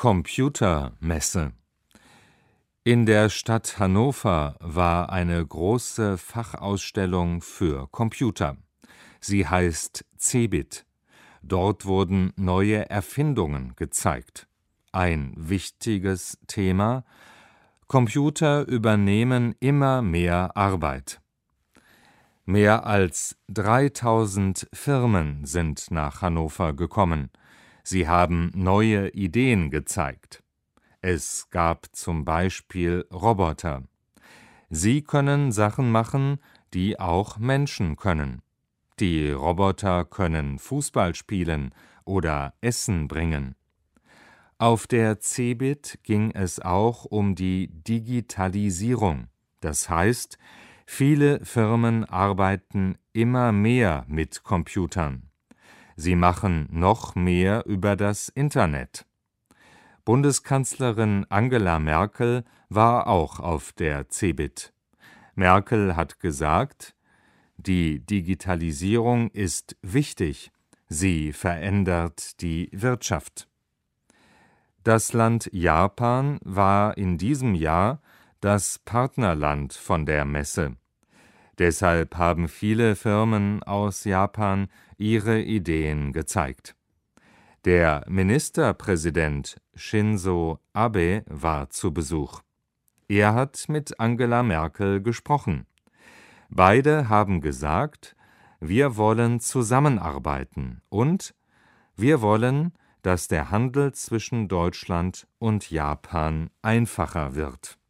Computermesse. In der Stadt Hannover war eine große Fachausstellung für Computer. Sie heißt CeBIT. Dort wurden neue Erfindungen gezeigt. Ein wichtiges Thema: Computer übernehmen immer mehr Arbeit. Mehr als 3000 Firmen sind nach Hannover gekommen. Sie haben neue Ideen gezeigt. Es gab zum Beispiel Roboter. Sie können Sachen machen, die auch Menschen können. Die Roboter können Fußball spielen oder Essen bringen. Auf der CeBIT ging es auch um die Digitalisierung. Das heißt, viele Firmen arbeiten immer mehr mit Computern. Sie machen noch mehr über das Internet. Bundeskanzlerin Angela Merkel war auch auf der CeBIT. Merkel hat gesagt: Die Digitalisierung ist wichtig, sie verändert die Wirtschaft. Das Land Japan war in diesem Jahr das Partnerland von der Messe. Deshalb haben viele Firmen aus Japan ihre Ideen gezeigt. Der Ministerpräsident Shinzo Abe war zu Besuch. Er hat mit Angela Merkel gesprochen. Beide haben gesagt: Wir wollen zusammenarbeiten und wir wollen, dass der Handel zwischen Deutschland und Japan einfacher wird.